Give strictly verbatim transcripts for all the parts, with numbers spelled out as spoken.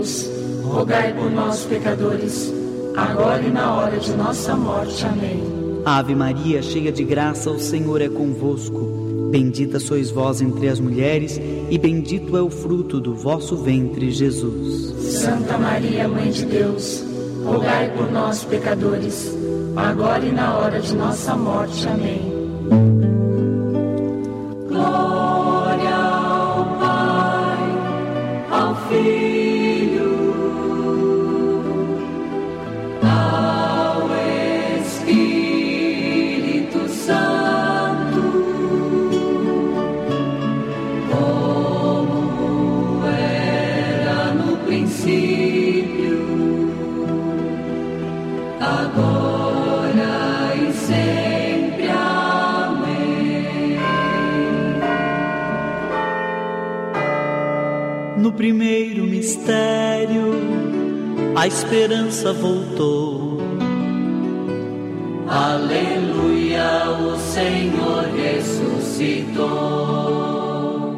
rogai por nós, pecadores, agora e na hora de nossa morte. Amém. Ave Maria, cheia de graça, o Senhor é convosco. Bendita sois vós entre as mulheres, e bendito é o fruto do vosso ventre, Jesus. Santa Maria, Mãe de Deus, rogai por nós, pecadores, agora e na hora de nossa morte. Amém. Glória ao Pai, ao Filho, ao Espírito Santo, como era no princípio, agora e sempre. Amém. No primeiro mistério, a esperança voltou. Aleluia, o Senhor ressuscitou.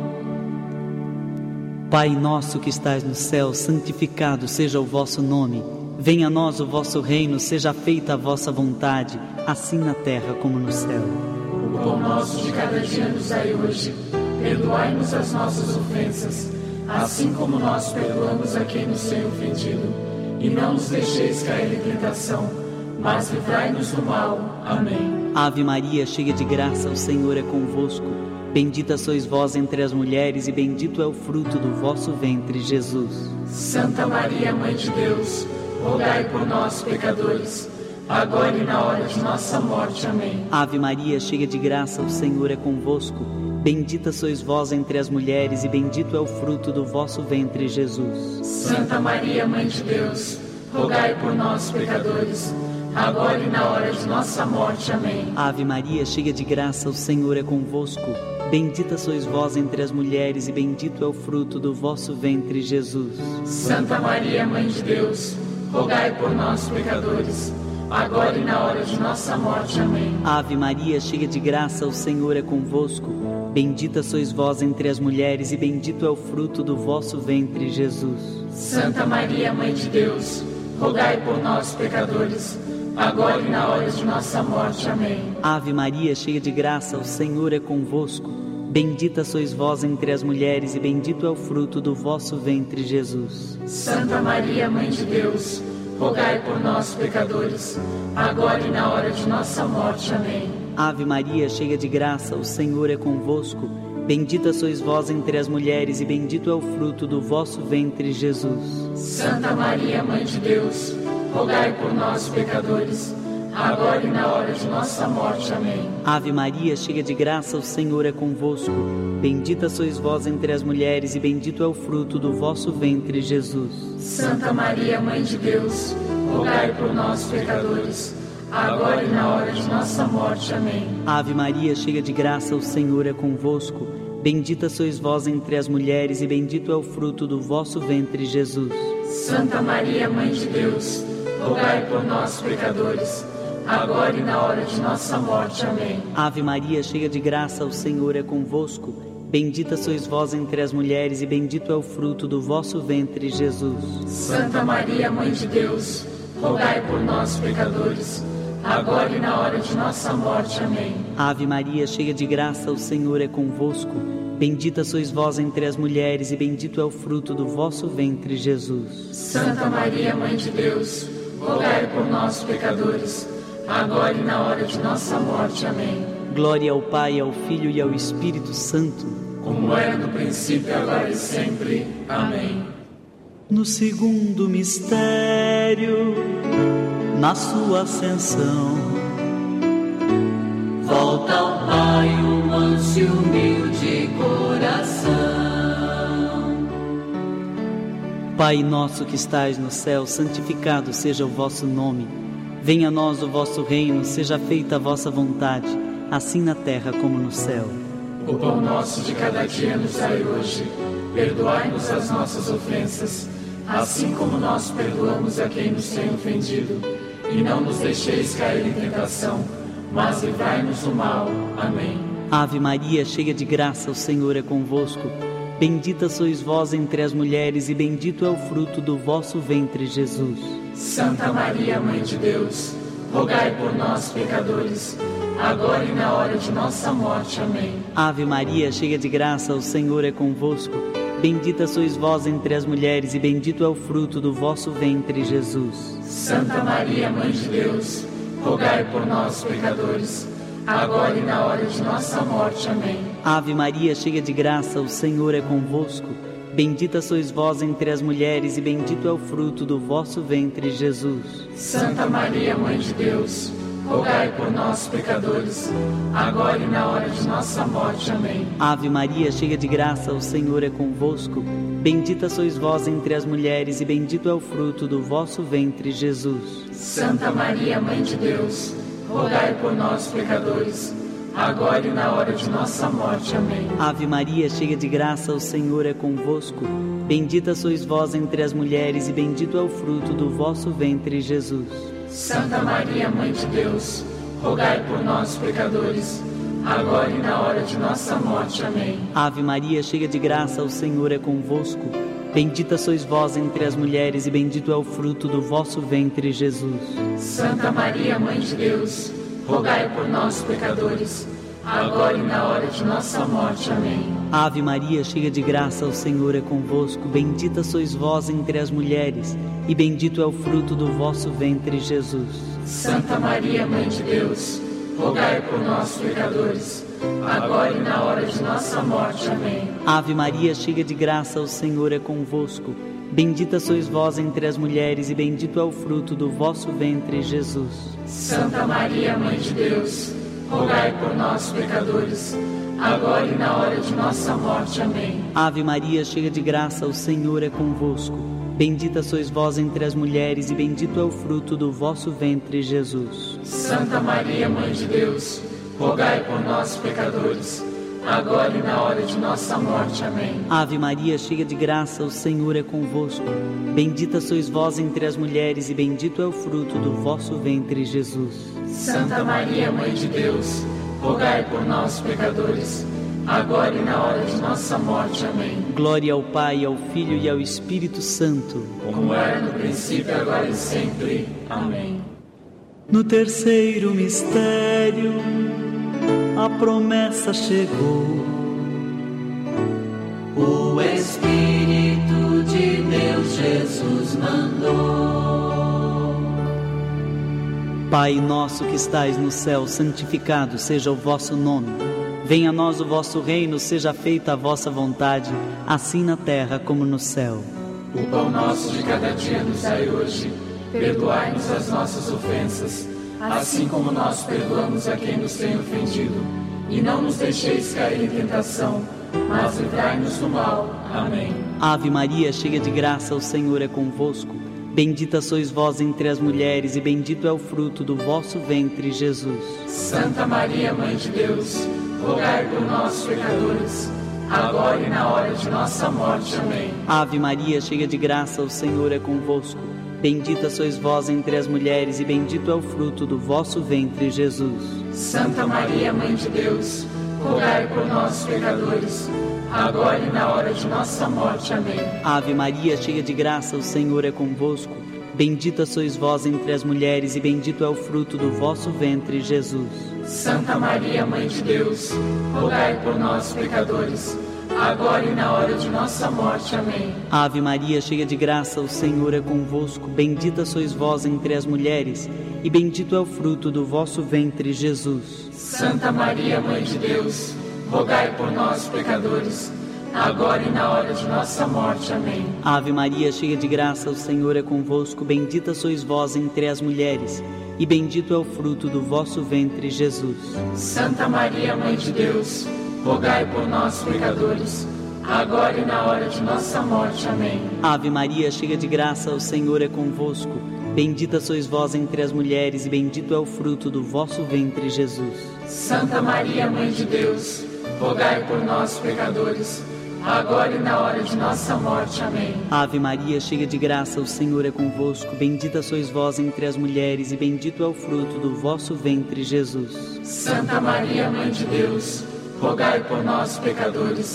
Pai nosso que estais no céu, santificado seja o vosso nome. Venha a nós o vosso reino, seja feita a vossa vontade, assim na terra como no céu. O pão nosso de cada dia nos dai hoje. Perdoai-nos as nossas ofensas, assim como nós perdoamos a quem nos tem ofendido. E não nos deixeis cair em tentação, mas livrai-nos do mal. Amém. Ave Maria, cheia de graça, o Senhor é convosco. Bendita sois vós entre as mulheres, e bendito é o fruto do vosso ventre, Jesus. Santa Maria, Mãe de Deus, rogai por nós, pecadores, agora e na hora de nossa morte. Amém. Ave Maria, cheia de graça, o Senhor é convosco. Bendita sois vós entre as mulheres, e bendito é o fruto do vosso ventre, Jesus. Santa Maria, Mãe de Deus, rogai por nós, pecadores, agora e na hora de nossa morte. Amém. Ave Maria, cheia de graça, o Senhor é convosco. Bendita sois vós entre as mulheres, e bendito é o fruto do vosso ventre, Jesus. Santa Maria, Mãe de Deus, rogai por nós, pecadores, agora e na hora de nossa morte. Amém. Ave Maria, cheia de graça, o Senhor é convosco. Bendita sois vós entre as mulheres, e bendito é o fruto do vosso ventre, Jesus. Santa Maria, Mãe de Deus, rogai por nós, pecadores, agora e na hora de nossa morte. Amém. Ave Maria, cheia de graça, o Senhor é convosco. Bendita sois vós entre as mulheres, e bendito é o fruto do vosso ventre, Jesus. Santa Maria, Mãe de Deus, rogai por nós, pecadores, agora e na hora de nossa morte. Amém. Ave Maria, cheia de graça, o Senhor é convosco. Bendita sois vós entre as mulheres, e bendito é o fruto do vosso ventre, Jesus. Santa Maria, Mãe de Deus, rogai por nós, pecadores, agora e na hora de nossa morte. Amém. Ave Maria, cheia de graça, o Senhor é convosco. Bendita sois vós entre as mulheres, e bendito é o fruto do vosso ventre, Jesus. Santa Maria, Mãe de Deus, rogai por nós, pecadores, agora e na hora de nossa morte. Amém. Ave Maria, cheia de graça, o Senhor é convosco. Bendita sois vós entre as mulheres, e bendito é o fruto do vosso ventre, Jesus. Santa Maria, Mãe de Deus, rogai por nós, pecadores, agora e na hora de nossa morte. Amém. Ave Maria, cheia de graça, o Senhor é convosco. Bendita sois vós entre as mulheres, e bendito é o fruto do vosso ventre, Jesus. Santa Maria, Mãe de Deus, rogai por nós, pecadores, agora e na hora de nossa morte. Amém. Ave Maria, cheia de graça, o Senhor é convosco. Bendita sois vós entre as mulheres, e bendito é o fruto do vosso ventre, Jesus. Santa Maria, Mãe de Deus, rogai por nós, pecadores, agora e na hora de nossa morte. Amém. Glória ao Pai, ao Filho e ao Espírito Santo, como era no princípio, agora e sempre. Amém. No segundo mistério, na sua ascensão, volta ao Pai o manso e humilde coração. Pai nosso que estais no céu, santificado seja o vosso nome. Venha a nós o vosso reino, seja feita a vossa vontade, assim na terra como no céu. O pão nosso de cada dia nos dai hoje. Perdoai-nos as nossas ofensas, assim como nós perdoamos a quem nos tem ofendido. E não nos deixeis cair em tentação, mas livrai-nos do mal. Amém. Ave Maria, cheia de graça, o Senhor é convosco. Bendita sois vós entre as mulheres, e bendito é o fruto do vosso ventre, Jesus. Santa Maria, Mãe de Deus, rogai por nós, pecadores, agora e na hora de nossa morte. Amém. Ave Maria, cheia de graça, o Senhor é convosco. Bendita sois vós entre as mulheres, e bendito é o fruto do vosso ventre, Jesus. Santa Maria, Mãe de Deus, rogai por nós, pecadores, agora e na hora de nossa morte. Amém. Ave Maria, cheia de graça, o Senhor é convosco. Bendita sois vós entre as mulheres, e bendito é o fruto do vosso ventre, Jesus. Santa Maria, Mãe de Deus, rogai por nós, pecadores, agora e na hora de nossa morte. Amém. Ave Maria, cheia de graça, o Senhor é convosco. Bendita sois vós entre as mulheres, e bendito é o fruto do vosso ventre, Jesus. Santa Maria, Mãe de Deus, rogai por nós, pecadores, agora e na hora de nossa morte. Amém. Ave Maria, cheia de graça, o Senhor é convosco. Bendita sois vós entre as mulheres, e bendito é o fruto do vosso ventre, Jesus. Santa Maria, Mãe de Deus, rogai por nós, pecadores, agora e na hora de nossa morte. Amém. Ave Maria, cheia de graça, o Senhor é convosco. Bendita sois vós entre as mulheres, e bendito é o fruto do vosso ventre, Jesus. Santa Maria, Mãe de Deus, rogai por nós, pecadores, agora e na hora de nossa morte. Amém. Ave Maria, cheia de graça, o Senhor é convosco. Bendita sois vós entre as mulheres, e bendito é o fruto do vosso ventre, Jesus. Santa Maria, Mãe de Deus, rogai por nós, pecadores, agora e na hora de nossa morte. Amém. Ave Maria, cheia de graça, o Senhor é convosco. Bendita sois vós entre as mulheres, e bendito é o fruto do vosso ventre, Jesus. Santa Maria, Mãe de Deus, rogai por nós, pecadores, agora e na hora de nossa morte. Amém. Ave Maria, cheia de graça, o Senhor é convosco. Bendita sois vós entre as mulheres, e bendito é o fruto do vosso ventre, Jesus. Santa Maria, Mãe de Deus, rogai por nós, pecadores, agora e na hora de nossa morte. Amém. Ave Maria, cheia de graça, o Senhor é convosco. Bendita sois vós entre as mulheres, e bendito é o fruto do vosso ventre, Jesus. Santa Maria, Mãe de Deus, rogai por nós, pecadores, agora e na hora de nossa morte. Amém. Glória ao Pai, ao Filho e ao Espírito Santo, como era no princípio, agora e sempre. Amém. No terceiro mistério, a promessa chegou. O Espírito de Deus Jesus mandou. Pai nosso que estais no céu, santificado seja o vosso nome. Venha a nós o vosso reino, seja feita a vossa vontade, assim na terra como no céu. O pão nosso de cada dia nos dai hoje. Perdoai-nos as nossas ofensas, assim como nós perdoamos a quem nos tem ofendido. E não nos deixeis cair em tentação, mas livrai-nos do mal. Amém. Ave Maria, cheia de graça, o Senhor é convosco. Bendita sois vós entre as mulheres, e bendito é o fruto do vosso ventre, Jesus. Santa Maria, Mãe de Deus, rogai por nós, pecadores, agora e na hora de nossa morte. Amém. Ave Maria, cheia de graça, o Senhor é convosco. Bendita sois vós entre as mulheres, e bendito é o fruto do vosso ventre, Jesus. Santa Maria, Mãe de Deus, rogai por nós, pecadores, agora e na hora de nossa morte. Amém. Ave Maria, cheia de graça, o Senhor é convosco. Bendita sois vós entre as mulheres, e bendito é o fruto do vosso ventre, Jesus. Santa Maria, Mãe de Deus, rogai por nós, pecadores, agora e na hora de nossa morte. Amém. Ave Maria, cheia de graça, o Senhor é convosco. Bendita sois vós entre as mulheres, e bendito é o fruto do vosso ventre, Jesus. Santa Maria, Mãe de Deus, rogai por nós, pecadores, agora e na hora de nossa morte. Amém. Ave Maria, cheia de graça, o Senhor é convosco. Bendita sois vós entre as mulheres, e bendito é o fruto do vosso ventre, Jesus. Santa Maria, Mãe de Deus, rogai por nós, pecadores, agora e na hora de nossa morte. Amém. Ave Maria, cheia de graça, o Senhor é convosco. Bendita sois vós entre as mulheres, e bendito é o fruto do vosso ventre, Jesus. Santa Maria, Mãe de Deus, rogai por nós, pecadores, agora e na hora de nossa morte. Amém. Ave Maria, cheia de graça, o Senhor é convosco. Bendita sois vós entre as mulheres, e bendito é o fruto do vosso ventre, Jesus. Santa Maria, Mãe de Deus, rogai por nós, pecadores,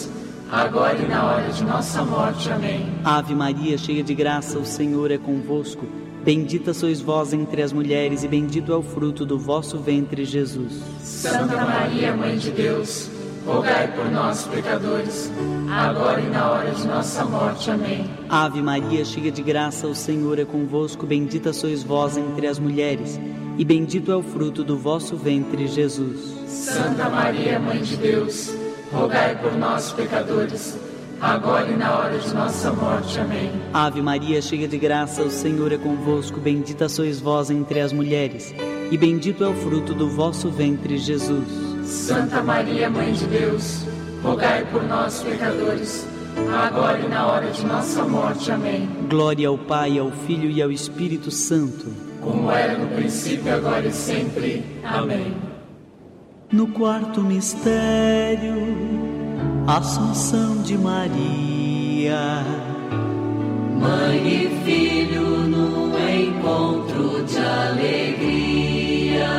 agora e na hora de nossa morte. Amém. Ave Maria, cheia de graça, o Senhor é convosco. Bendita sois vós entre as mulheres, e bendito é o fruto do vosso ventre, Jesus. Santa Maria, Mãe de Deus, rogai por nós, pecadores, agora e na hora de nossa morte. Amém. Ave Maria, cheia de graça, o Senhor é convosco. Bendita sois vós entre as mulheres, e bendito é o fruto do vosso ventre, Jesus. Santa Maria, Mãe de Deus, rogai por nós, pecadores, agora e na hora de nossa morte. Amém. Ave Maria, cheia de graça, o Senhor é convosco. Bendita sois vós entre as mulheres, e bendito é o fruto do vosso ventre, Jesus. Santa Maria, Mãe de Deus, rogai por nós, pecadores, agora e na hora de nossa morte. Amém. Glória ao Pai, ao Filho e ao Espírito Santo, como era no princípio, agora e sempre. Amém. No quarto mistério, Assunção de Maria, Mãe e Filho num encontro de alegria.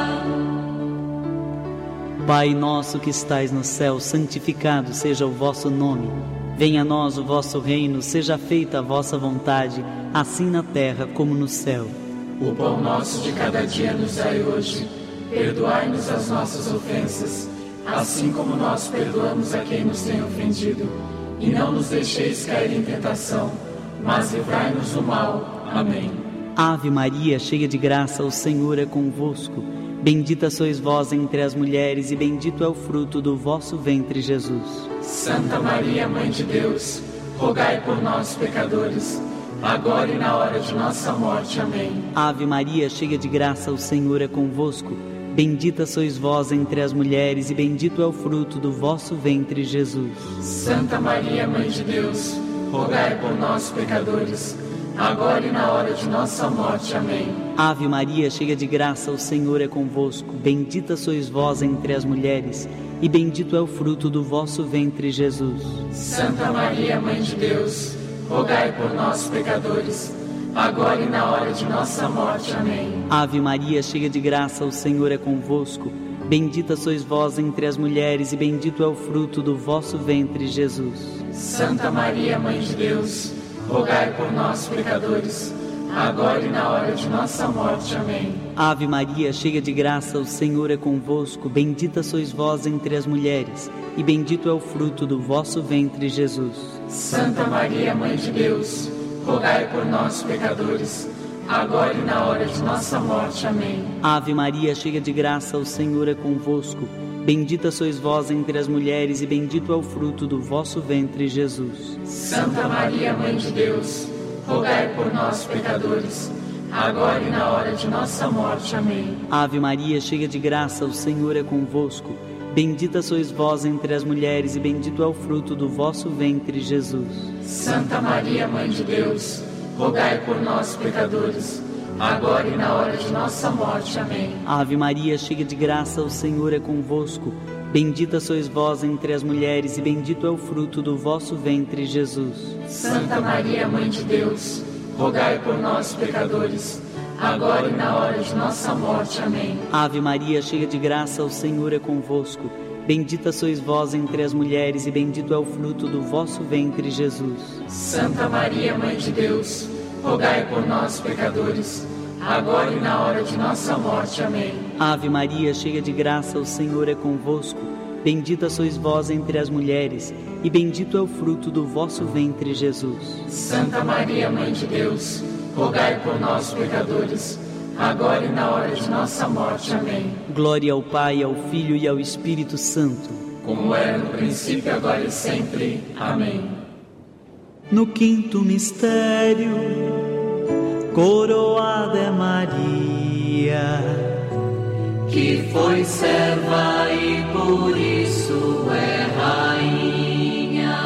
Pai nosso que estais no céu, santificado seja o vosso nome. Venha a nós o vosso reino, seja feita a vossa vontade, assim na terra como no céu. O pão nosso de cada dia nos dai hoje. Perdoai-nos as nossas ofensas, assim como nós perdoamos a quem nos tem ofendido. E não nos deixeis cair em tentação, mas livrai-nos do mal. Amém. Ave Maria, cheia de graça, o Senhor é convosco. Bendita sois vós entre as mulheres, e bendito é o fruto do vosso ventre, Jesus. Santa Maria, Mãe de Deus, rogai por nós, pecadores, agora e na hora de nossa morte. Amém. Ave Maria, cheia de graça, o Senhor é convosco. Bendita sois vós entre as mulheres, e bendito é o fruto do vosso ventre, Jesus. Santa Maria, Mãe de Deus, rogai por nós, pecadores, agora e na hora de nossa morte. Amém. Ave Maria, cheia de graça, o Senhor é convosco. Bendita sois vós entre as mulheres, e bendito é o fruto do vosso ventre, Jesus. Santa Maria, Mãe de Deus, rogai por nós, pecadores, agora e na hora de nossa morte. Amém. Ave Maria, cheia de graça, o Senhor é convosco. Bendita sois vós entre as mulheres, e bendito é o fruto do vosso ventre, Jesus. Santa Maria, Mãe de Deus, rogai por nós, pecadores, agora e na hora de nossa morte. Amém. Ave Maria, cheia de graça, o Senhor é convosco. Bendita sois vós entre as mulheres, e bendito é o fruto do vosso ventre, Jesus. Santa Maria, Mãe de Deus, rogai por nós, pecadores, agora e na hora de nossa morte. Amém. Ave Maria, cheia de graça, o Senhor é convosco. Bendita sois vós entre as mulheres, e bendito é o fruto do vosso ventre, Jesus. Santa Maria, Mãe de Deus, rogai por nós, pecadores, agora e na hora de nossa morte. Amém. Ave Maria, cheia de graça, o Senhor é convosco. Bendita sois vós entre as mulheres, e bendito é o fruto do vosso ventre, Jesus. Santa Maria, Mãe de Deus, rogai por nós, pecadores, agora e na hora de nossa morte. Amém. Ave Maria, cheia de graça, o Senhor é convosco. Bendita sois vós entre as mulheres, e bendito é o fruto do vosso ventre, Jesus. Santa Maria, Mãe de Deus, rogai por nós, pecadores, agora e na hora de nossa morte. Amém. Ave Maria, cheia de graça, o Senhor é convosco. Bendita sois vós entre as mulheres, e bendito é o fruto do vosso ventre, Jesus. Santa Maria, Mãe de Deus, rogai por nós, pecadores, agora e na hora de nossa morte. Amém. Ave Maria, cheia de graça, o Senhor é convosco. Bendita sois vós entre as mulheres, e bendito é o fruto do vosso ventre, Jesus. Santa Maria, Mãe de Deus, rogai por nós, pecadores, agora e na hora de nossa morte. Amém. Glória ao Pai, ao Filho e ao Espírito Santo, como era no princípio, agora e sempre. Amém. No quinto mistério, coroada é Maria, que foi serva e por isso é rainha.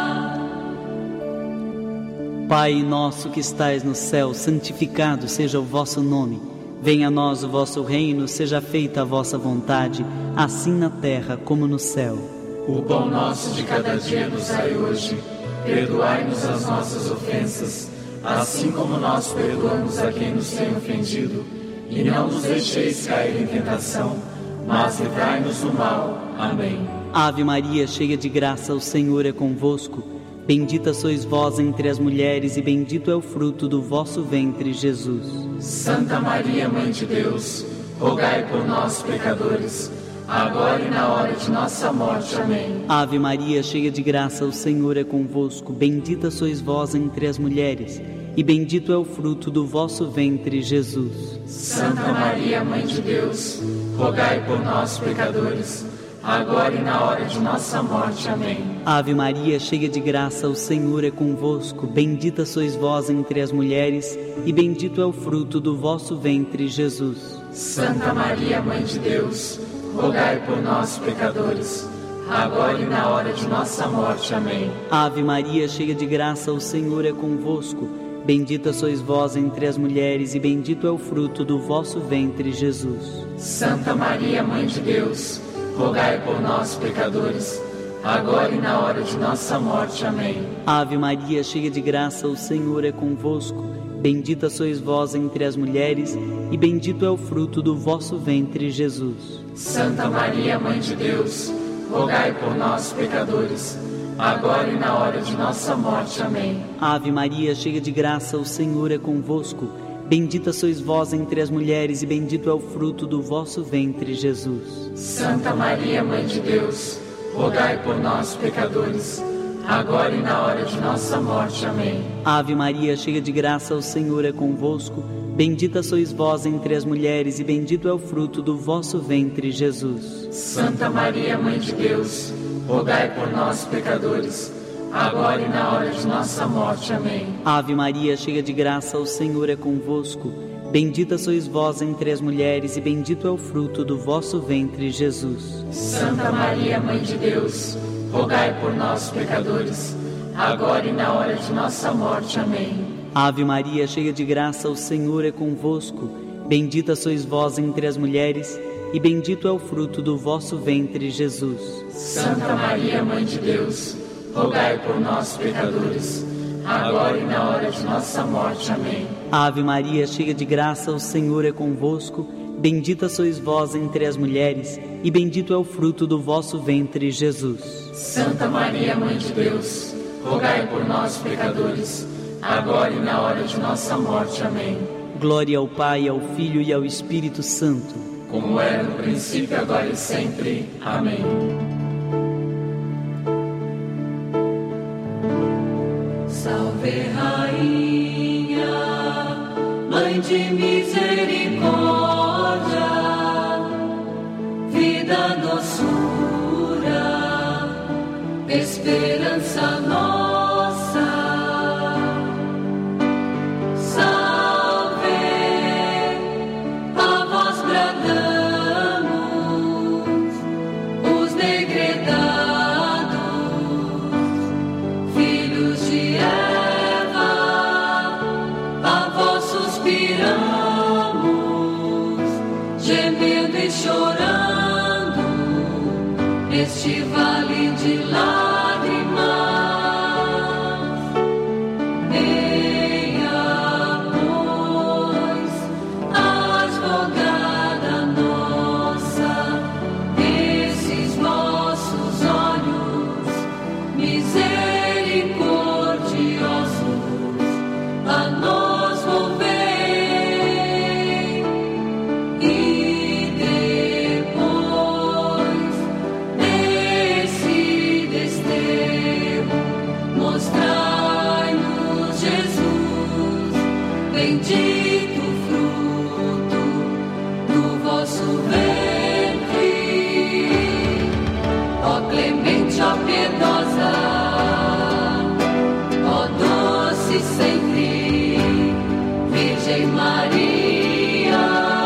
Pai nosso que estais no céu, santificado seja o vosso nome. Venha a nós o vosso reino, seja feita a vossa vontade, assim na terra como no céu. O pão nosso de cada dia nos dai hoje. Perdoai-nos as nossas ofensas, assim como nós perdoamos a quem nos tem ofendido. E não nos deixeis cair em tentação, mas livrai-nos do mal. Amém. Ave Maria, cheia de graça, o Senhor é convosco. Bendita sois vós entre as mulheres, e bendito é o fruto do vosso ventre, Jesus. Santa Maria, Mãe de Deus, rogai por nós, pecadores, agora e na hora de nossa morte. Amém. Ave Maria, cheia de graça, o Senhor é convosco. Bendita sois vós entre as mulheres, e bendito é o fruto do vosso ventre, Jesus. Santa Maria, Mãe de Deus, rogai por nós, pecadores, agora e na hora de nossa morte. Amém. Ave Maria, cheia de graça, o Senhor é convosco. Bendita sois vós entre as mulheres, e bendito é o fruto do vosso ventre, Jesus. Santa Maria, Mãe de Deus, rogai por nós, pecadores, agora e na hora de nossa morte. Amém. Ave Maria, cheia de graça, o Senhor é convosco. Bendita sois vós entre as mulheres, e bendito é o fruto do vosso ventre, Jesus. Santa Maria, Mãe de Deus, rogai por nós, pecadores, agora e na hora de nossa morte. Amém. Ave Maria, cheia de graça, o Senhor é convosco. Bendita sois vós entre as mulheres, e bendito é o fruto do vosso ventre, Jesus. Santa Maria, Mãe de Deus, rogai por nós, pecadores, agora e na hora de nossa morte. Amém. Ave Maria, cheia de graça, o Senhor é convosco. Bendita sois vós entre as mulheres, e bendito é o fruto do vosso ventre, Jesus. Santa Maria, Mãe de Deus, rogai por nós, pecadores, agora e na hora de nossa morte. Amém. Ave Maria, cheia de graça, o Senhor é convosco. Bendita sois vós entre as mulheres, e bendito é o fruto do vosso ventre, Jesus. Santa Maria, Mãe de Deus, rogai por nós, pecadores, agora e na hora de nossa morte. Amém. Ave Maria, cheia de graça, o Senhor é convosco. Bendita sois vós entre as mulheres, e bendito é o fruto do vosso ventre, Jesus. Santa Maria, Mãe de Deus, rogai por nós, pecadores, agora e na hora de nossa morte. Amém. Ave Maria, cheia de graça, o Senhor é convosco. Bendita sois vós entre as mulheres, e bendito é o fruto do vosso ventre, Jesus. Santa Maria, Mãe de Deus, rogai por nós, pecadores, agora e na hora de nossa morte. Amém. Ave Maria, cheia de graça, o Senhor é convosco. Bendita sois vós entre as mulheres, e bendito é o fruto do vosso ventre, Jesus. Santa Maria, Mãe de Deus, rogai por nós, pecadores, agora e na hora de nossa morte. Amém. Glória ao Pai, ao Filho e ao Espírito Santo, como era no princípio, agora e sempre. Amém. Salve, Rainha, Mãe de misericórdia, vida, doçura, esperança nossa. Salve, a vós bradamos, os degredados, filhos de Eva, a vós suspiramos, gemendo e chorando, neste vale de lágrimas. Venha, pois, advogada nossa, esses vossos olhos misericordiosos a nós volvei, e depois desse desterro mostrai-nos Jesus, bendito fruto do vosso ventre. Ó clemente, ó piedosa, ó doce sempre Virgem Maria.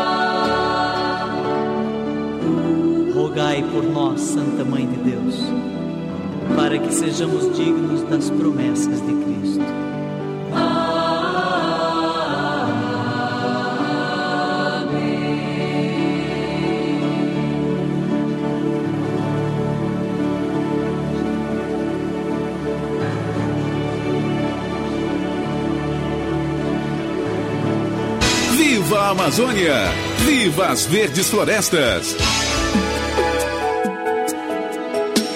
rogai por nós, Santa Mãe de Deus, para que sejamos dignos das promessas de Cristo. Viva a Amazônia! Viva as verdes florestas!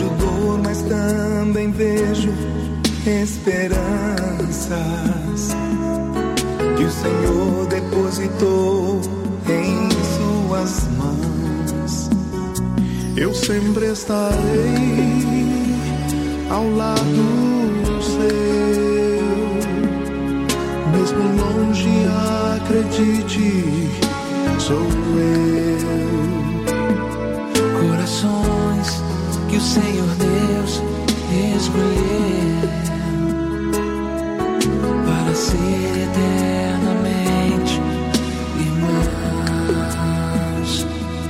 Vejo dor, mas também vejo esperanças que o Senhor depositou em suas mãos. Eu sempre estarei ao lado seu, mesmo longe, acredite, sou eu. Corações que o Senhor Deus escolheu para ser eternamente irmãos.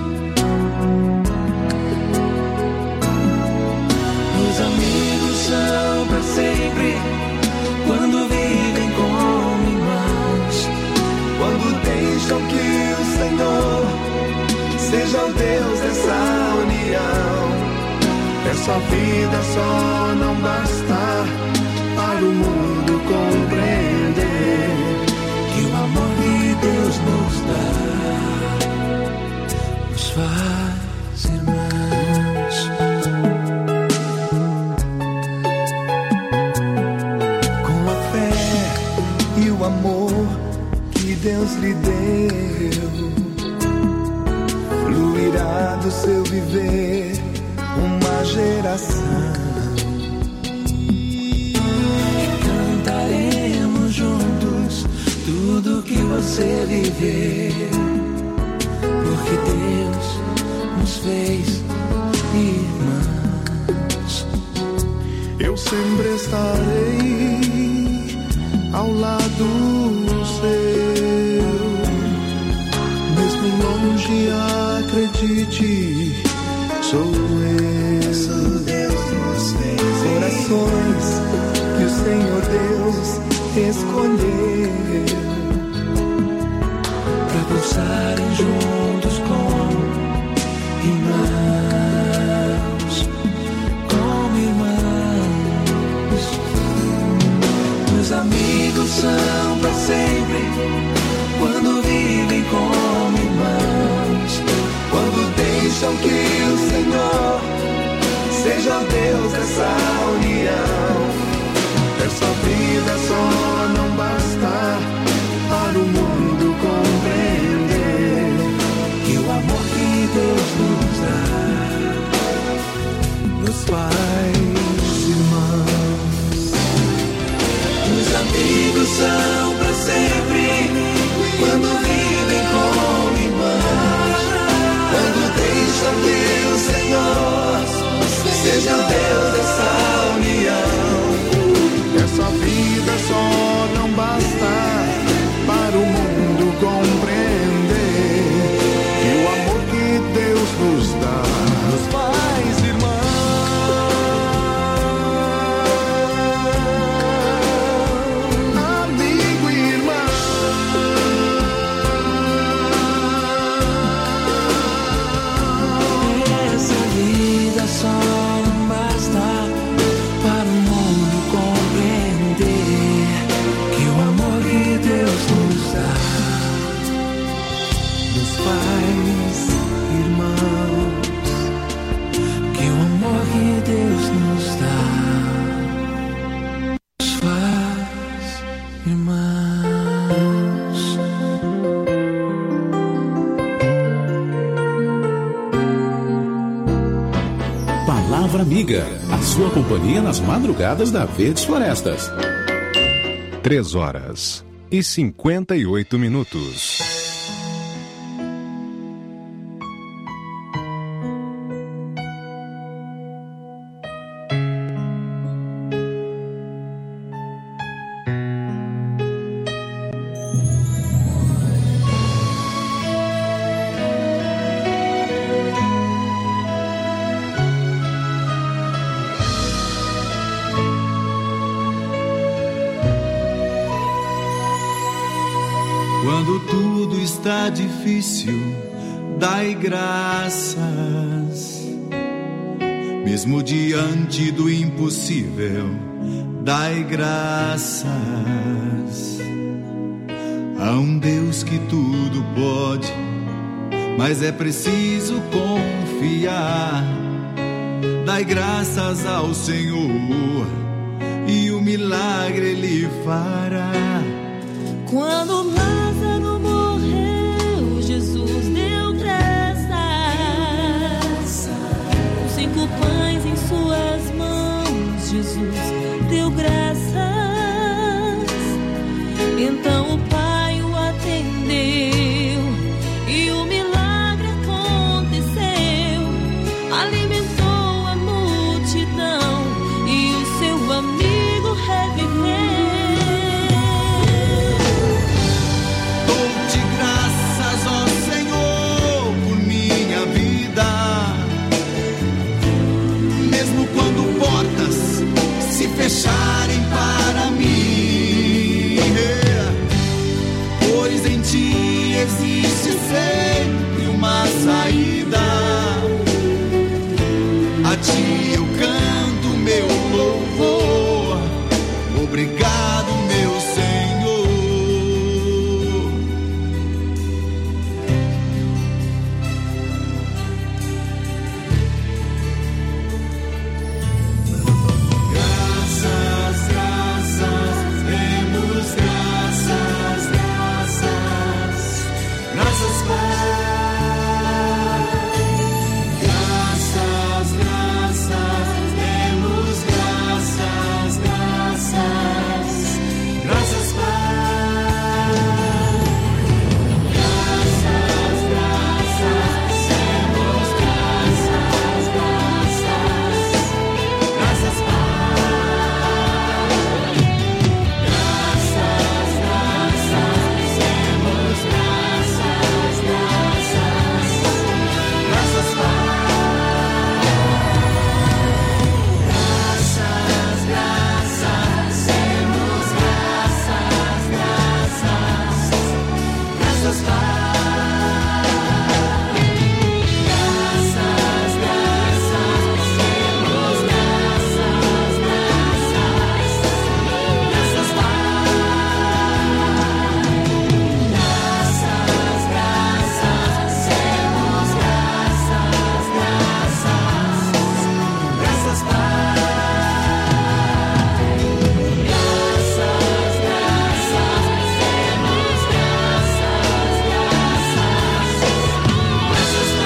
Os amigos são para sempre quando vivem como irmãos, quando deixam que o Senhor seja o Deus dessa união. Essa vida só não basta para o mundo compreender que o amor que Deus nos dá nos faz irmãos. Com a fé e o amor que Deus lhe deu, fluirá do seu viver uma geração. E cantaremos juntos tudo que você viver, porque Deus nos fez irmãos. Eu sempre estarei ao lado seu, mesmo longe, acredite, sou eu. Corações que o Senhor Deus escolheu para pulsarem juntos como irmãos, como irmãos. Meus amigos são para sempre quando vivem como irmãos, quando deixam que o Senhor seja o Deus dessa união. Essa vida só não basta para o mundo compreender que o amor que Deus nos dá nos faz irmãos. Os amigos são para sempre quando vivem como irmãos, quando deixam que o Senhor seja o Deus dessa união. Essa vida só não basta para o mundo compreender que o amor que Deus nos dá nos faz irmãos. Amigo e irmão. essa vida só não basta para o mundo compreender que o amor que Deus nos dá Nos faz irmãos, que o amor que Deus nos dá nos faz irmãos. Palavra Amiga, a sua companhia nas madrugadas da Verdes Florestas. Três horas e cinquenta e oito minutos. Quando tudo está difícil, dai graças, mesmo diante do impossível, dai graças. Há um Deus que tudo pode, mas é preciso confiar. Dai dai graças ao Senhor e o milagre Ele fará. Quando Lázaro morreu, Jesus deu graças. Com cinco pães em suas mãos, Jesus deu graças. Então o Pai o atendeu e o milagre aconteceu. Alimentou a multidão e o seu amigo reviveu. Dou-te graças, ó Senhor, por minha vida. Mesmo quando portas se fecharem para mim, pois em ti existe sempre uma saída. A ti eu canto meu louvor. Obrigado, meu Senhor. Graças, graças, demos graças, graças, graças, Pai. Graças, graças, demos graças, graças, graças, Pai. Graças, graças, demos graças, graças, graças, Pai. Graças, graças, demos graças, graças, graças, Pai. Graças, graças, demos graças, graças, graças, Pai. Graças, graças, demos graças, graças, graças, Pai. Graças, graças, demos graças, graças, graças, Pai. Graças, graças, demos graças,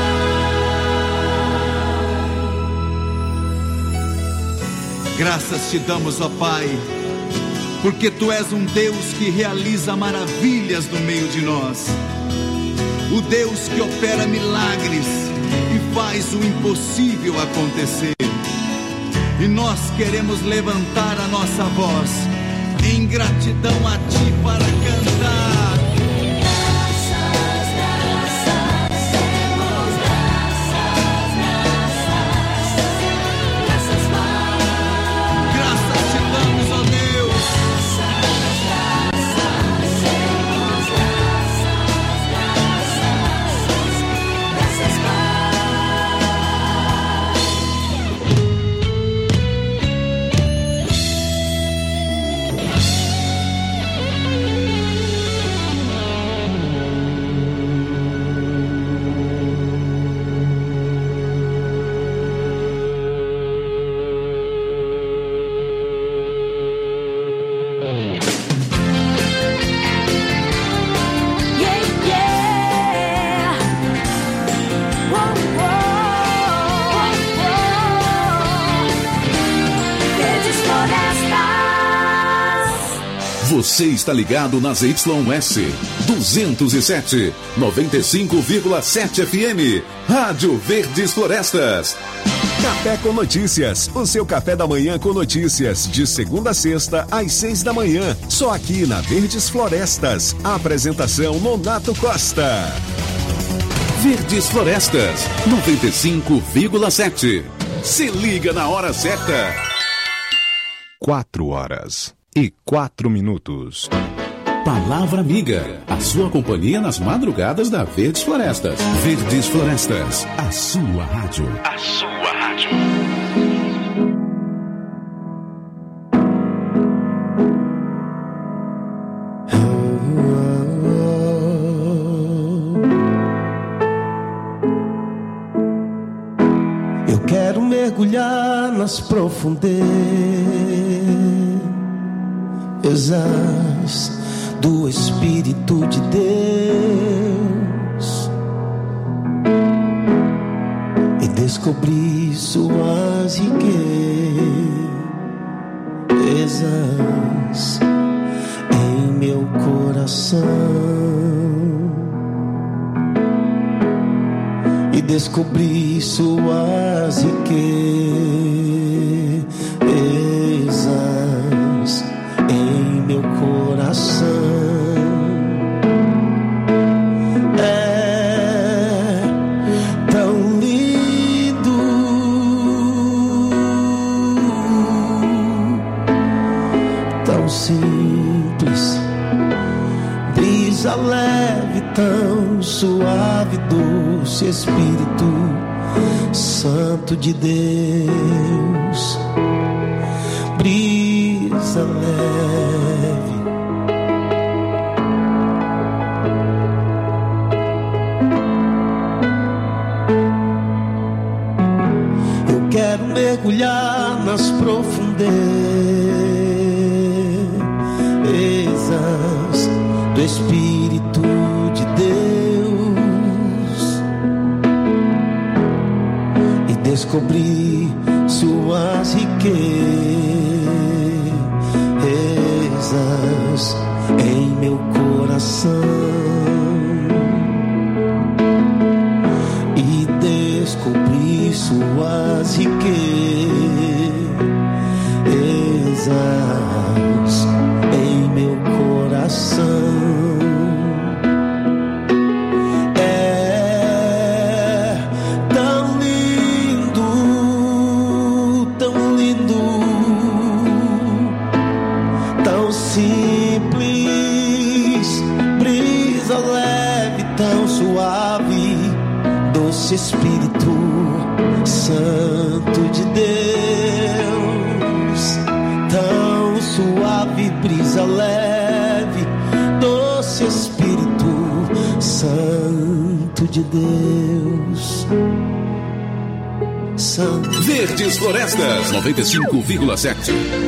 graças, graças, Pai. Graças te damos, ó Pai, porque Tu és um Deus que realiza maravilhas no meio de nós. O Deus que opera milagres e faz o impossível acontecer. E nós queremos levantar a nossa voz em gratidão a Ti para cantar. Graças, graças, demos graças, graças, graças, Pai. Graças te damos, ó Deus. Graças, graças, demos graças, graças, graças, Pai. Você está ligado nas Y S duzentos e sete, noventa e cinco vírgula sete F M, Rádio Verdes Florestas. Café com Notícias, o seu café da manhã com notícias, de segunda a sexta, às seis da manhã, só aqui na Verdes Florestas. A apresentação Nonato Costa. Verdes Florestas, noventa e cinco vírgula sete. Se liga na hora certa. Quatro horas e quatro minutos. Palavra Amiga, a sua companhia nas madrugadas da Verdes Florestas. Verdes Florestas, a sua rádio. A sua rádio. quero mergulhar nas profundezas do Espírito de Deus e descobrir suas riquezas em meu coração. E descobrir suas riquezas em meu coração. É tão lindo, tão simples, brisa leve, tão suave, doce Espírito Santo de Deus, brisa leve. Eu quero mergulhar nas profundezas do Espírito de Deus e descobrir suas riquezas em meu coração. E descobrir suas riquezas em meu coração. É tão lindo, tão lindo, tão simples, brisa leve, tão suave, doce Espírito Santo de Deus, tão suave, brisa leve, doce Espírito Santo de Deus. Santo. Verdes Florestas noventa e cinco vírgula sete.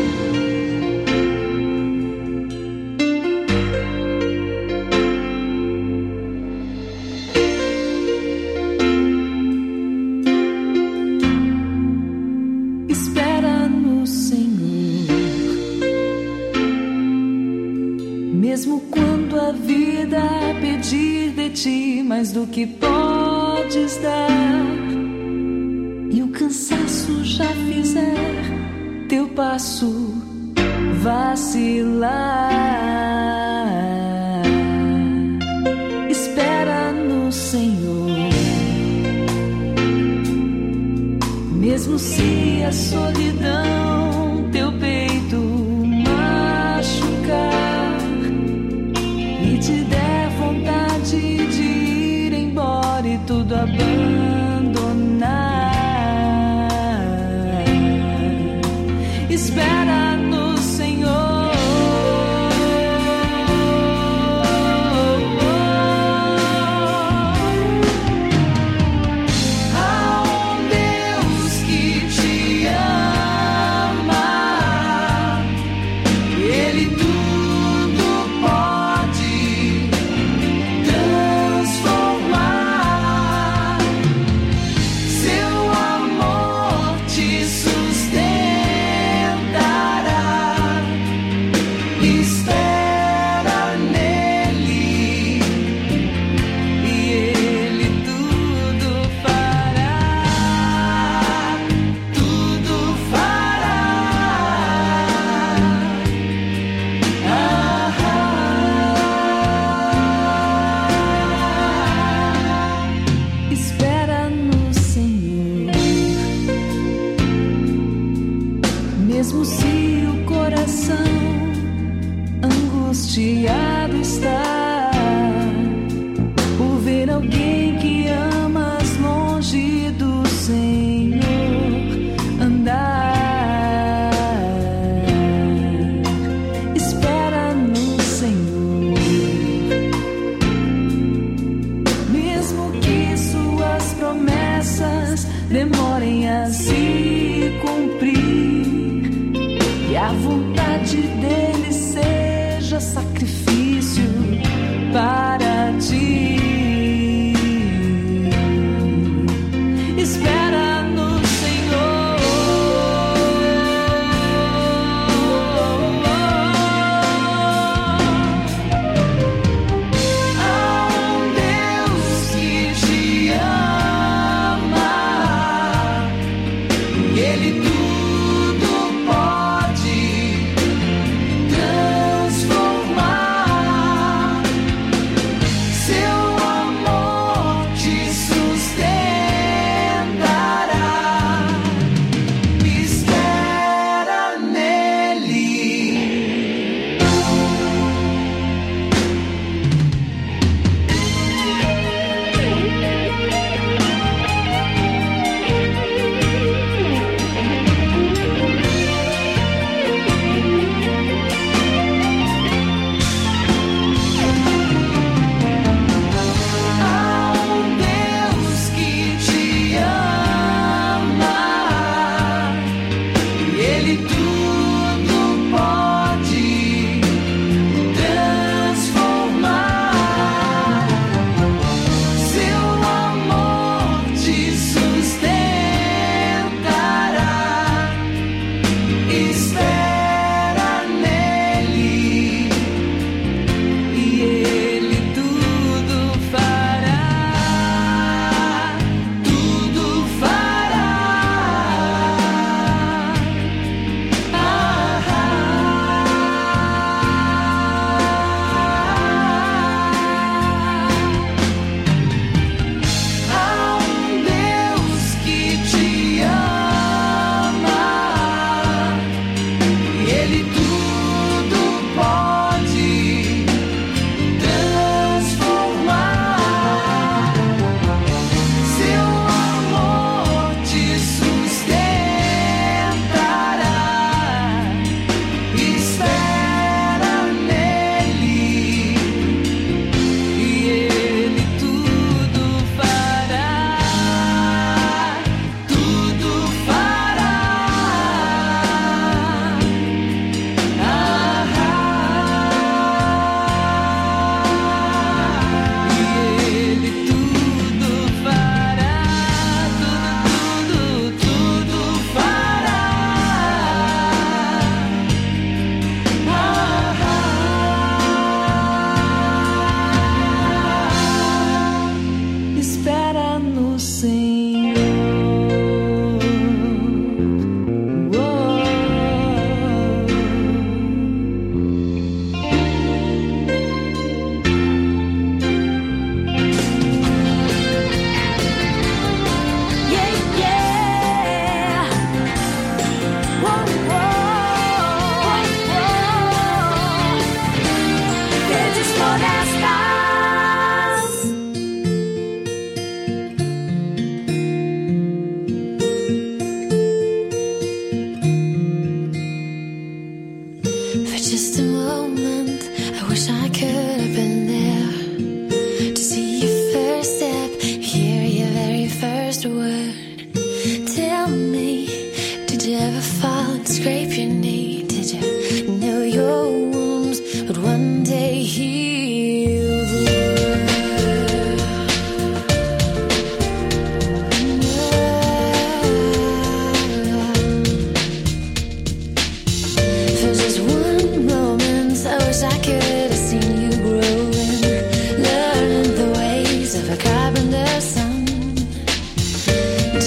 Espera no Senhor, mesmo quando a vida pedir de ti mais do que podes dar, e o cansaço já fizer teu passo vacilar. Espera no Senhor, mesmo se a solidão teu peito machucar e te der vontade de ir embora e tudo abandonar. Espera no Senhor. Há um Deus que te ama. demorem a se cumprir e a vontade dele seja sacrifício para ti. Espera no Senhor. Há um Deus que te ama e Ele tudo pode transformar. Seu amor te sustentará. Espera nele. Há um Deus que te ama e Ele tudo pode transformar. Seu amor te sustentará. Espera nele e Ele tudo fará. Tudo fará. Ah, há um Deus que te ama e Ele tudo pode transformar. Seu amor te sustentará. Espera nele e Ele tudo fará. Tudo fará. Ah, e Ele tudo fará. Tudo, tudo, tudo fará. Espera no Senhor. Yeah, yeah. Whoa, whoa. Verdes florestas. For just a moment, I wish I could have been there to see your first step, hear your very first word. Tell me, did you ever fall and scrape your knee? Did you know your wounds would one day heal the world? For just one moment, I wish I could have seen you growing, learning the ways of a carpenter's son.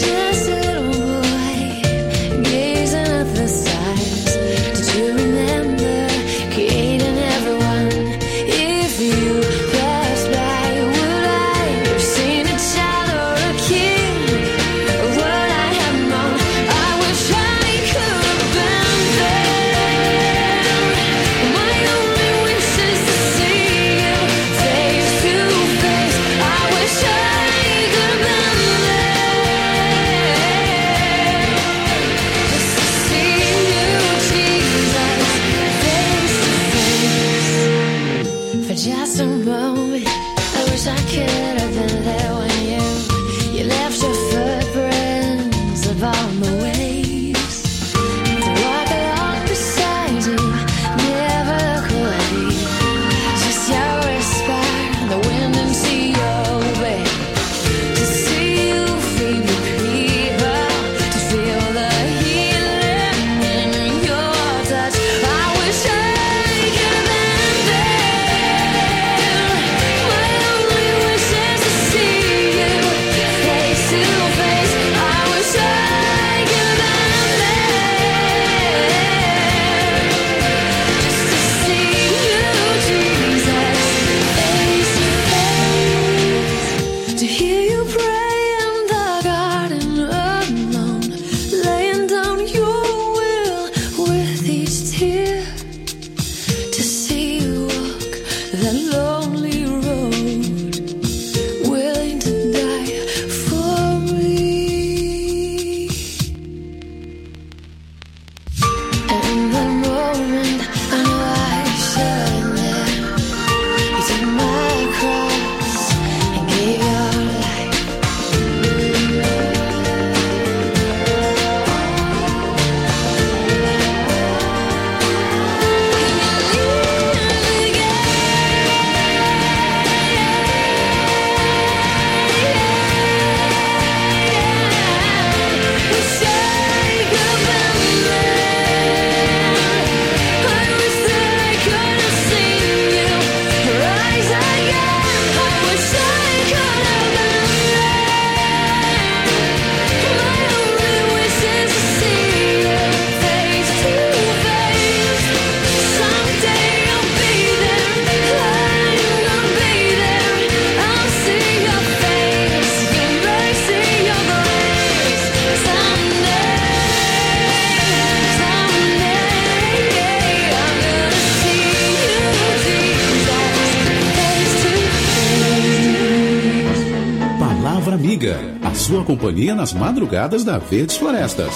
sua companhia nas madrugadas da Verdes Florestas.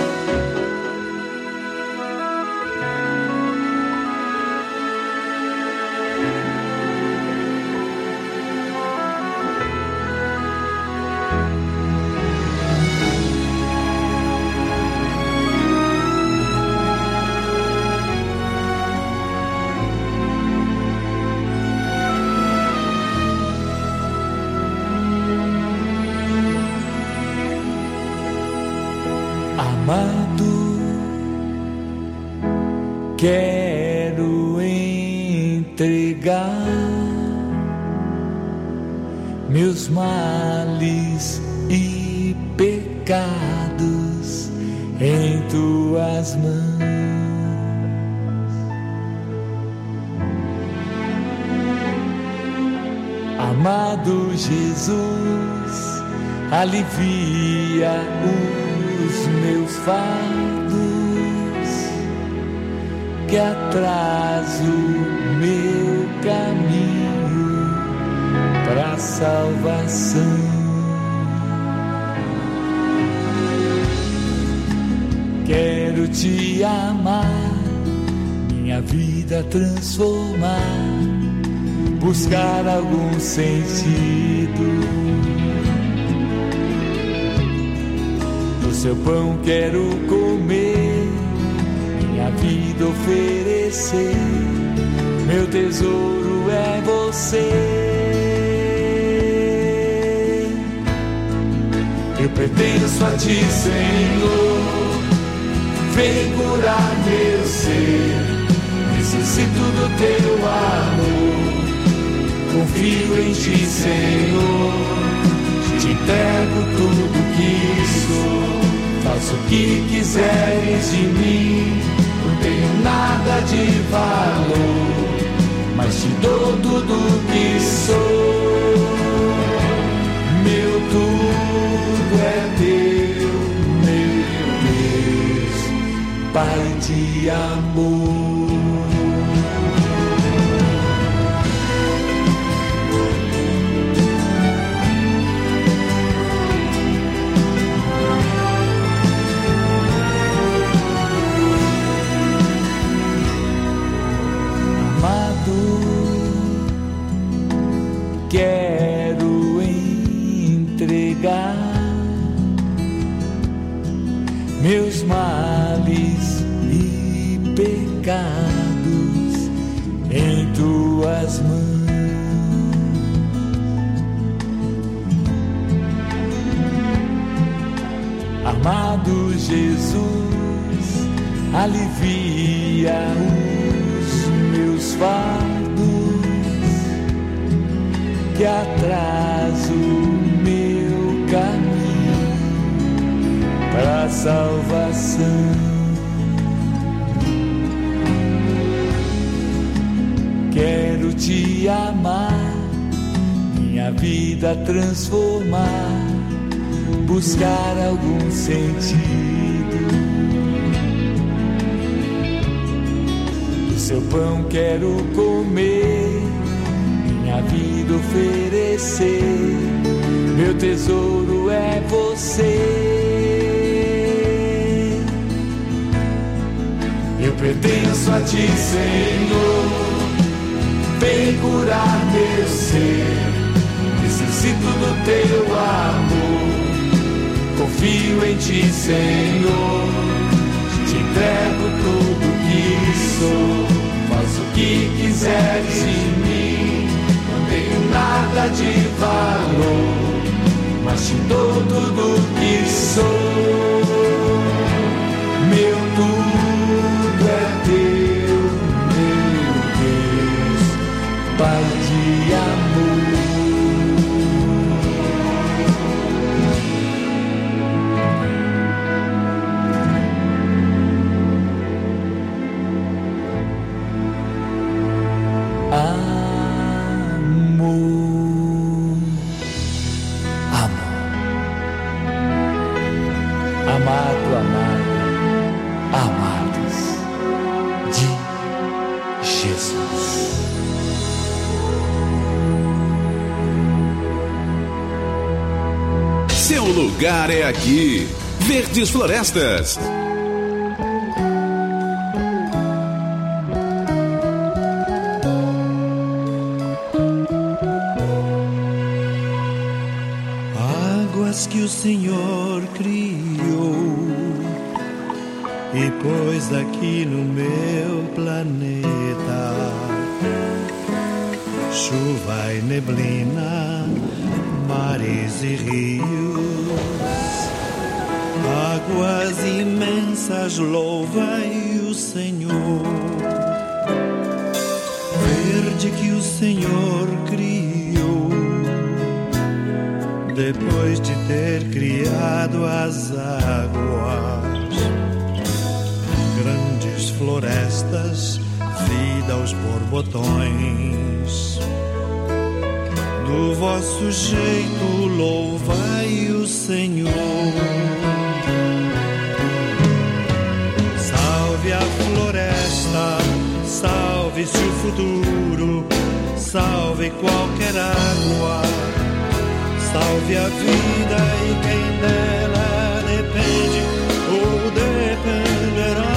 Quero entregar meus males e pecados em tuas mãos. Amado Jesus, alivia os meus fardos que atrasa o meu caminho para a salvação. Quero te amar, minha vida transformar, buscar algum sentido. Do seu pão quero comer, minha vida oferecer, meu tesouro é você. Eu pertenço a ti, Senhor, vem curar meu ser, necessito do teu amor, confio em ti, Senhor, te entrego tudo que sou, faço o que quiseres de mim. Não tenho nada de valor, mas te dou tudo que sou. Meu tudo é teu, meu Deus, Pai de amor. Quero entregar meus males e pecados em tuas mãos. Amado Jesus, alivia os meus fardos que atrasa o meu caminho para a salvação. Quero te amar, minha vida transformar, buscar algum sentido. Do seu pão quero comer, minha vida oferecer, meu tesouro é você. Eu pertenço a ti, Senhor, vem curar meu ser, necessito do teu amor, confio em ti, Senhor, te entrego tudo que sou, faz o que quiseres de mim. Não tenho nada de valor, mas te dou tudo que sou. Meu tudo é teu, meu Deus, Pai de amor. Amado, amada, amados de Jesus. Seu lugar lugar é aqui. Verdes Florestas. Águas que o Senhor criou e pôs aqui no meu planeta. Chuva e neblina, mares e rios, águas imensas, louvai o Senhor. Verde que o Senhor criou, depois de ter criado as águas. Grandes florestas, vida aos borbotões. Do vosso jeito louvai o Senhor. Salve a floresta, salve-se o futuro, salve qualquer água, salve a vida e quem dela depende ou dependerá.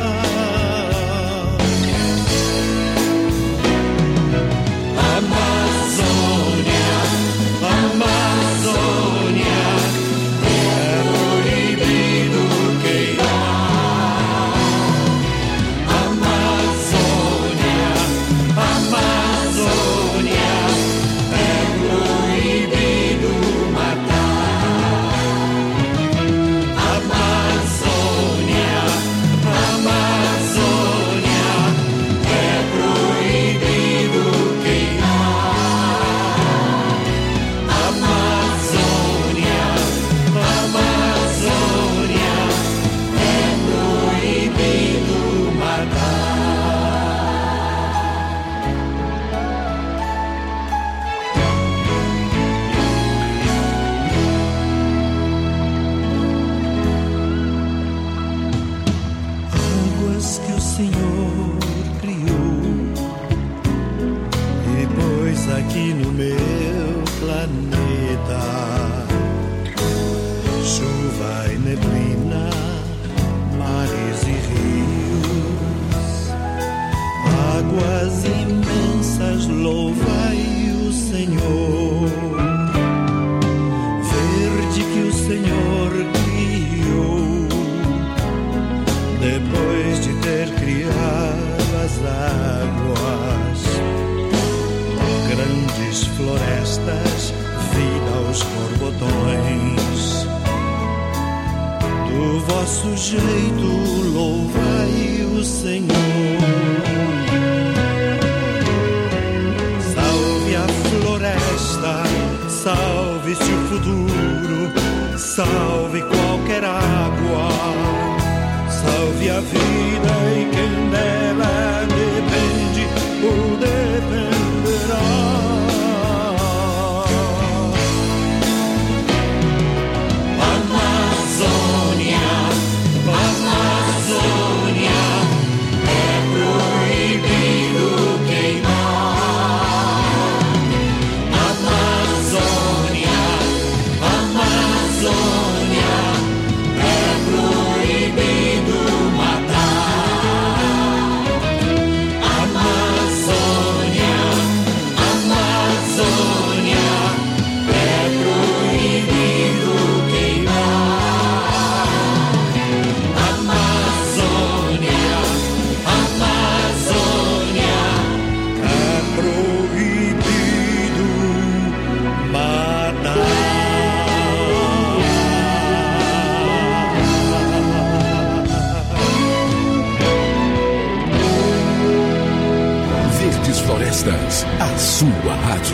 A sua rádio.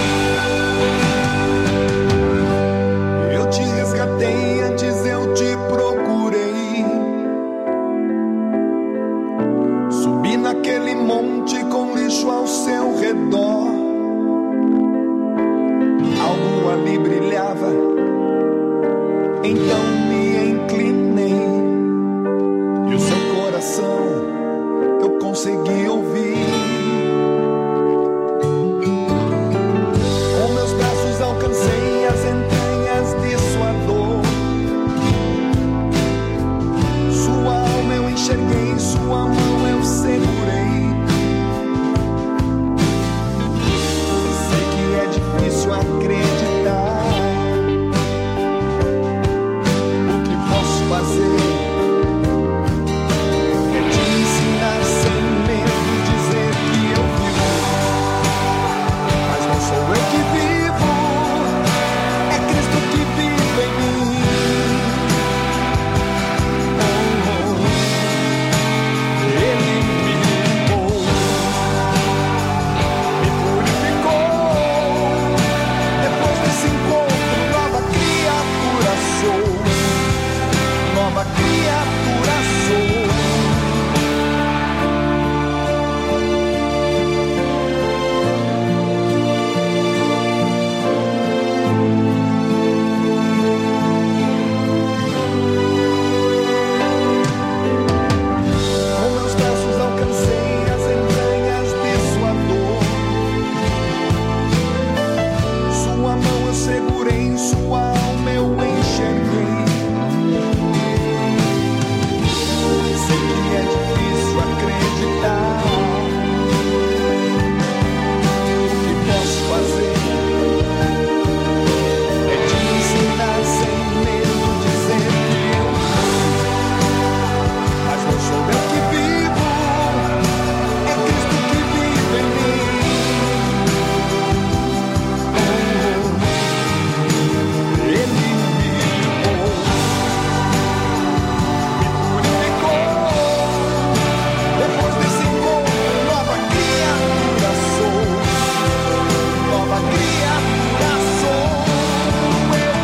Eu te resgatei, antes eu te naquele monte com lixo ao seu redor. Algo ali brilhava, então me inclinei, e o seu coração eu consegui ouvir. Com meus braços alcancei as entranhas de sua dor. Sua alma eu enxerguei, sua mão eu segurei. Sei que é difícil acreditar. O que posso fazer é te ensinar sem medo, dizer que eu vivo, mas não sou eu que vivo, é Cristo que vive em mim. Oh, oh. Ele me limpou, me purificou. Depois desse encontro, nova criatura sou, nova criatura sou. Com meus braços alcancei as entranhas de sua dor. Sua mão eu segurei, sua alma eu enxerguei. Sei que é difícil acreditar. O que posso fazer é te ensinar sem medo, dizer que eu vivo, mas não sou eu que vivo, é Cristo que vive em mim. Oh, Ele me limpou, me purificou. Depois desse encontro, nova criatura sou, nova criatura sou. Eu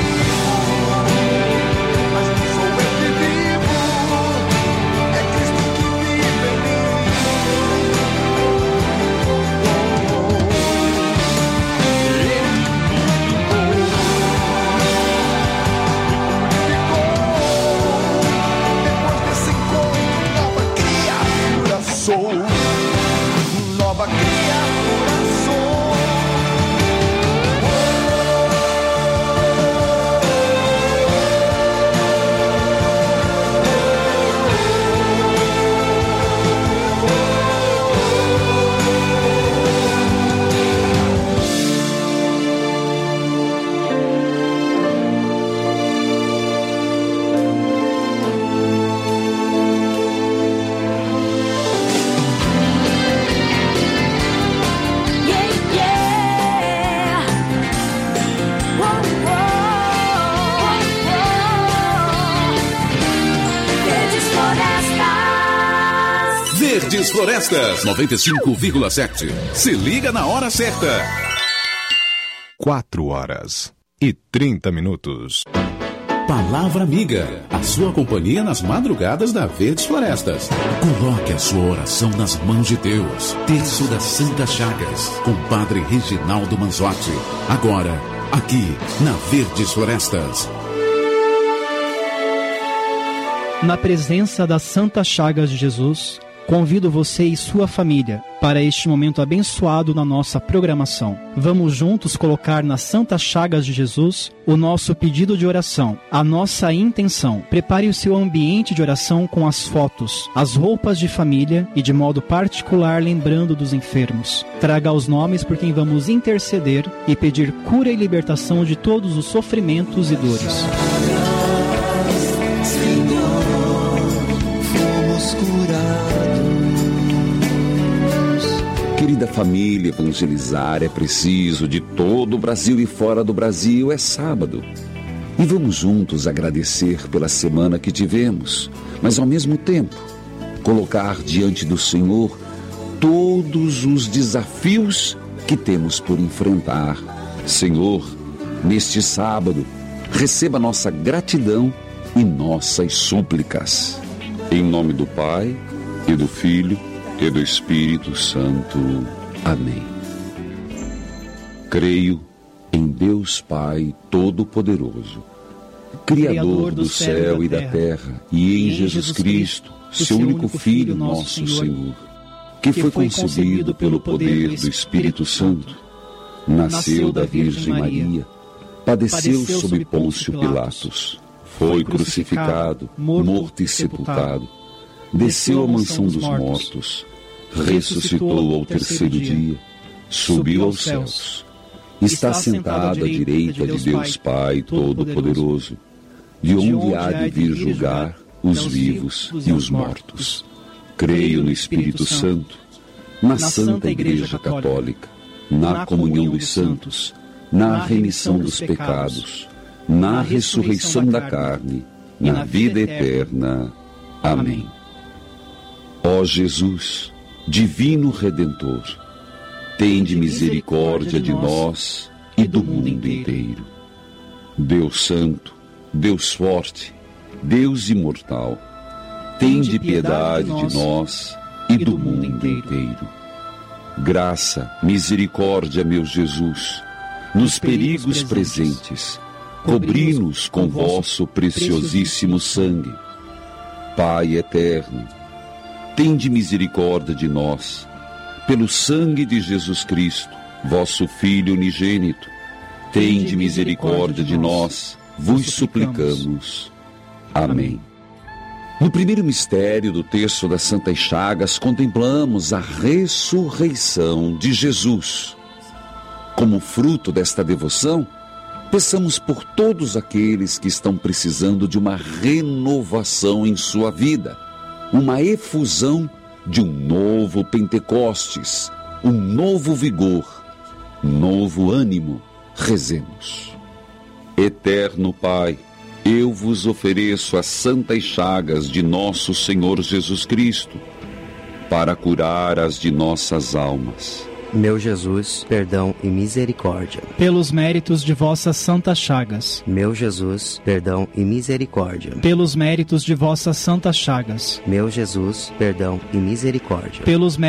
vivo, mas não sou eu que vivo, é Cristo que vive em mim. Ele me limpou, me purificou. Depois desse encontro, nova criatura sou, nova criatura sou. Yeah, yeah. Whoa, whoa, whoa. Verdes Florestas. Verdes Florestas, noventa e cinco vírgula sete. Se liga na hora certa. Quatro horas e trinta minutos. Palavra Amiga, a sua companhia nas madrugadas da Verdes Florestas. Coloque a sua oração nas mãos de Deus. Terço das Santas Chagas, com Padre Reginaldo Manzotti. Agora, aqui na Verdes Florestas. Na presença das Santas Chagas de Jesus, convido você e sua família para este momento abençoado na nossa programação. Vamos juntos colocar nas Santas Chagas de Jesus o nosso pedido de oração, a nossa intenção. Prepare o seu ambiente de oração com as fotos, as roupas de família e de modo particular lembrando dos enfermos. Traga os nomes por quem vamos interceder e pedir cura e libertação de todos os sofrimentos e dores. Querida família, evangelizar é preciso de todo o Brasil e fora do Brasil. É sábado. E vamos juntos agradecer pela semana que tivemos, mas ao mesmo tempo colocar diante do Senhor todos os desafios que temos por enfrentar. Senhor, neste sábado, receba nossa gratidão e nossas súplicas. Em nome do Pai, e do Filho, e do Espírito Santo. Amém. Creio em Deus Pai Todo-Poderoso, Criador do céu e da terra, e em Jesus Cristo, seu único Filho, nosso Senhor, que foi concebido pelo poder do Espírito Santo, nasceu da Virgem Maria, padeceu sob Pôncio Pilatos, foi crucificado, morto e sepultado, desceu à mansão dos mortos, ressuscitou ao terceiro dia, subiu aos céus, está sentado à direita de Deus Pai Todo-Poderoso, de onde há de vir julgar os vivos e os mortos. Creio no Espírito Santo, na Santa Igreja Católica, na comunhão dos santos, na remissão dos pecados, na ressurreição da carne, na vida eterna. Amém. Ó Jesus, Divino Redentor, tende misericórdia de nós e do mundo inteiro. Deus Santo, Deus Forte, Deus Imortal, tende piedade de nós e do mundo inteiro. Graça, misericórdia, meu Jesus, nos perigos presentes, cobri-nos com vosso preciosíssimo sangue. Pai eterno, tende misericórdia de nós, pelo sangue de Jesus Cristo, vosso Filho unigênito. Tende misericórdia de nós, vos suplicamos. Amém. No primeiro mistério do terço das Santas Chagas, contemplamos a ressurreição de Jesus. Como fruto desta devoção, peçamos por todos aqueles que estão precisando de uma renovação em sua vida, uma efusão de um novo Pentecostes, um novo vigor, novo ânimo. Rezemos. Eterno Pai, eu vos ofereço as santas chagas de nosso Senhor Jesus Cristo, para curar as de nossas almas. Meu Jesus, perdão e misericórdia. Pelos méritos de vossas santas chagas. Meu Jesus, perdão e misericórdia. Pelos méritos de vossas santas chagas. Meu Jesus, perdão e misericórdia. Pelos